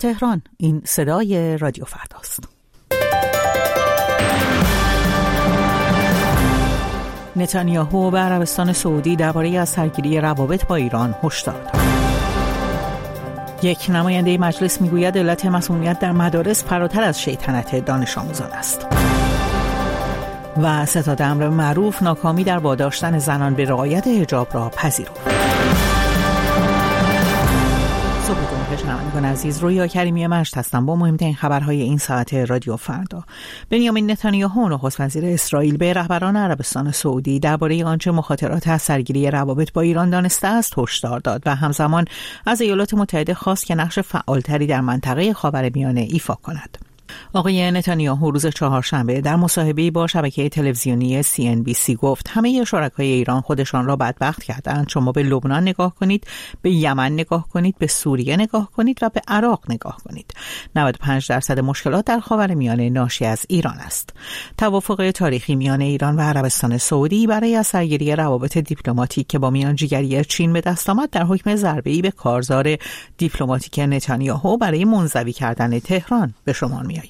تهران، این صدای رادیو فرداست. نتانیاهو به عربستان سعودی درباره از سرگیری روابط با ایران هشدار داد. یک نماینده مجلس میگوید علت مسمومیت در مدارس فراتر از شیطنت دانش آموزان است. و ستاد امر معروف ناکامی در واداشتن زنان به رعایت حجاب را پذیرفت. صبحتون شنوندگان عزیز، رویا کریمی مشت هستم با مهمترین خبرهای این ساعت رادیو فردا. بنیامین نتانیاهو نخست وزیر اسرائیل به رهبران عربستان سعودی درباره آنچه مخاطرات از سرگیری روابط با ایران دانسته است هشدار داد و همزمان از ایالات متحده خواست که نقش فعالتری در منطقه خاورمیانه ایفا کند. آقای نتانیاهو روز چهارشنبه در مصاحبه‌ای با شبکه تلویزیونی CNBC گفت همه شرکای ایران خودشان را بدبخت کردند. شما به لبنان نگاه کنید، به یمن نگاه کنید، به سوریه نگاه کنید و به عراق نگاه کنید. 95% مشکلات در خاورمیانه ناشی از ایران است. توافق تاریخی میان ایران و عربستان سعودی برای از سرگیری روابط دیپلماتیک که با میانجیگری چین به دست آمد در حکم ضربه‌ای به کارزار دیپلماتیک نتانیاهو برای منزوی کردن تهران به شمار می‌آید.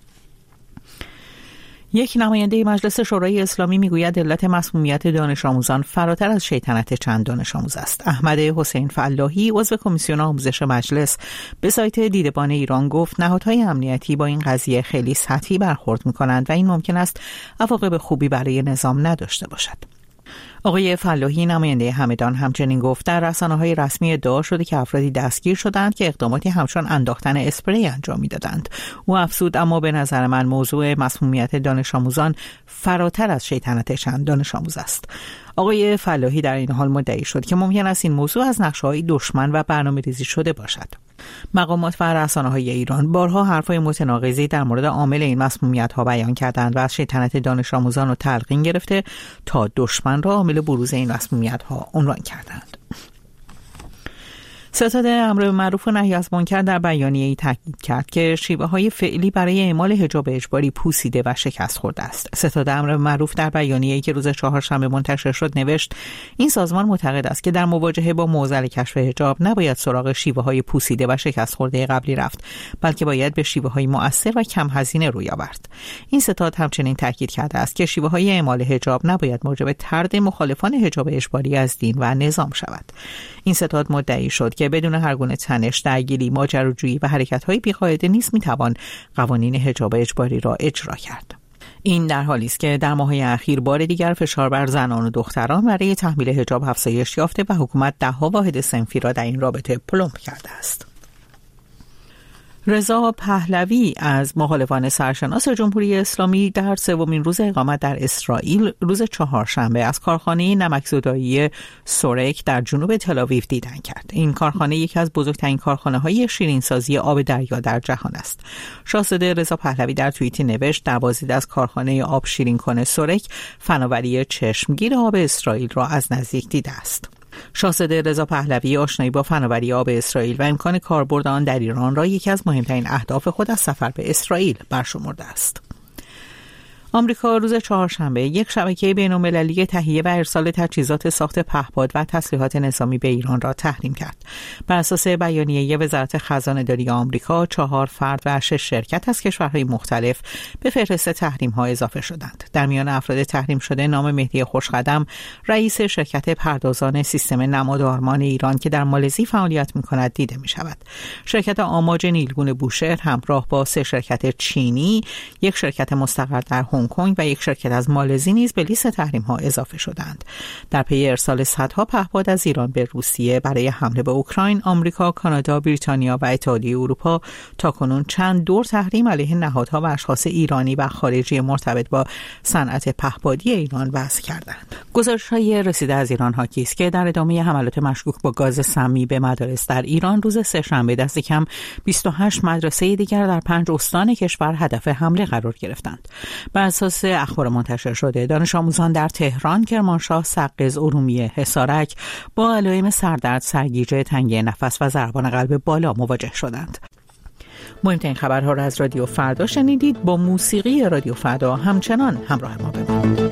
یک نماینده مجلس شورای اسلامی میگوید علت مسمومیت دانش آموزان فراتر از شیطنت چند دانش آموز است. احمد حسین فلاحی عضو کمیسیون آموزش مجلس به سایت دیدبان ایران گفت نهادهای امنیتی با این قضیه خیلی سطحی برخورد می‌کنند و این ممکن است عواقب خوبی برای نظام نداشته باشد. آقای فلاحی نماینده همدان همچنین گفت در رسانه‌های رسمی ادعا شده که افرادی دستگیر شدند که اقداماتی همچون انداختن اسپری انجام می‌دادند. او افزود اما به نظر من موضوع مسمومیت دانش آموزان فراتر از شیطنت چند دانش آموز است. آقای فلاحی در این حال مدعی شد که ممکن است این موضوع از نقشه‌های دشمن و برنامه‌ریزی شده باشد. مقامات و رسانه‌های ایران بارها حرف‌های متناقضی در مورد عامل این مسمومیت‌ها بیان کردند و از شیطنت دانش آموزان را تلقین گرفته تا دشمن را عامل بروز این مسمومیت‌ها عنوان کردند. ستاد امر معروف و نهی از منکر در بیانیه‌ای تاکید کرد که شیوه‌های فعلی برای اعمال حجاب اجباری پوسیده و شکست خورده است. ستاد امر معروف در بیانیه‌ای که روز چهارشنبه منتشر شد نوشت این سازمان معتقد است که در مواجهه با معضل کشف حجاب نباید سراغ شیوه‌های پوسیده و شکست خورده قبلی رفت، بلکه باید به شیوه‌های مؤثر و کم هزینه روی آورد. این ستاد همچنین تاکید کرده است که شیوه‌های اعمال حجاب نباید موجب طرد مخالفان حجاب اجباری از دین و نظام شود. این ستاد مدعی شد که بدون هر گونه تنش، درگیری، ماجراجویی و حرکت‌های بی‌قاعده نیز می‌توان قوانین حجاب اجباری را اجرا کرد. این در حالی است که در ماه‌های اخیر بار دیگر فشار بر زنان و دختران برای تحمیل حجاب افزایش یافته و حکومت ده‌ها واحد صنفی را در این رابطه پلمب کرده است. رضا پهلوی از مخالفان سرشناس جمهوری اسلامی در سومین روز اقامت در اسرائیل روز چهارشنبه از کارخانه نمکزدایی سورک در جنوب تل‌آویو دیدن کرد. این کارخانه یکی از بزرگترین کارخانه‌های شیرینسازی آب دریا در جهان است. شاهزاده رضا پهلوی در توییتی نوشت دروازه از کارخانه آب شیرین‌کن سورک فناوری چشمگیر آب اسرائیل را از نزدیک دیده است. شاهزاده رضا پهلوی آشنایی با فناوری آب اسرائیل و امکان کاربرد آن در ایران را یکی از مهمترین اهداف خود از سفر به اسرائیل برشمرده است. آمریکا روز چهارشنبه یک شبکه بین‌المللی تهیه و ارسال تجهیزات ساخت پهپاد و تسلیحات نظامی به ایران را تحریم کرد. بر اساس بیانیه وزارت خزانه‌داری آمریکا 4 فرد و 6 شرکت از کشورهای مختلف به فهرست تحریم‌ها اضافه شدند. در میان افراد تحریم شده نام مهدی خوشقدم، رئیس شرکت پردازان سیستم نمادارمان ایران که در مالزی فعالیت می‌کند دیده می‌شود. شرکت آماج نیلگون بوشهر همراه با 3 شرکت چینی، یک شرکت مستقر در هنگ کنگ و یک شرکت از مالزی نیز به لیست تحریم‌ها اضافه شدند. در پی ارسال صدها پهپاد از ایران به روسیه برای حمله به اوکراین، آمریکا، کانادا، بریتانیا و اتحادیه اروپا تاکنون چند دور تحریم علیه نهادها و اشخاص ایرانی و خارجی مرتبط با صنعت پهپادی ایران وضع کردند. گزارش‌های رسیده از ایران حاکی است که در ادامه حملات مشکوک با گاز سمی به مدارس در ایران روز سه‌شنبه دست کم 28 مدرسه دیگر در 5 استان کشور هدف حمله قرار گرفتند. بر اساس اخبار منتشر شده دانش آموزان در تهران، کرمانشاه، سقز، ارومیه، حصارک با علائم سردرد، سرگیجه، تنگی نفس و ضربان قلب بالا مواجه شدند. مهمترین خبرها را از رادیو فردا شنیدید. با موسیقی رادیو فردا همچنان همراه ما بمانید.